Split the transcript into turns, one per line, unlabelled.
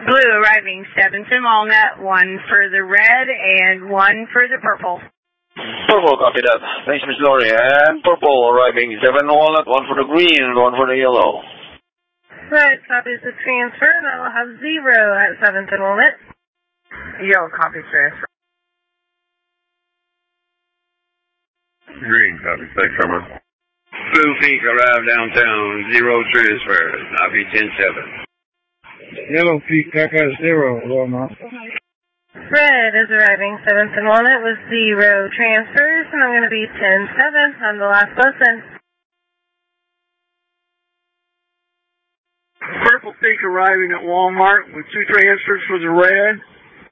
Blue arriving 7th and Walnut, 1 for the red and 1 for the purple.
Purple, copy that. Thanks, Miss Lori. And purple arriving 7 Walnut, 1 for the green and 1 for the yellow.
Red copies the transfer, and I'll have 0 at 7th and Walnut.
Yellow copies transfer.
Green copies. Thanks, Herman.
Blue Pink arrived downtown, 0 transfers. Copy 10-7.
Yellow Pink, I got 0, Walnut.
Red is arriving 7th and Walnut with 0 transfers, and I'm going to be 10-7 on the last lesson.
Purple Pink arriving at Walmart with 2 transfers for the red.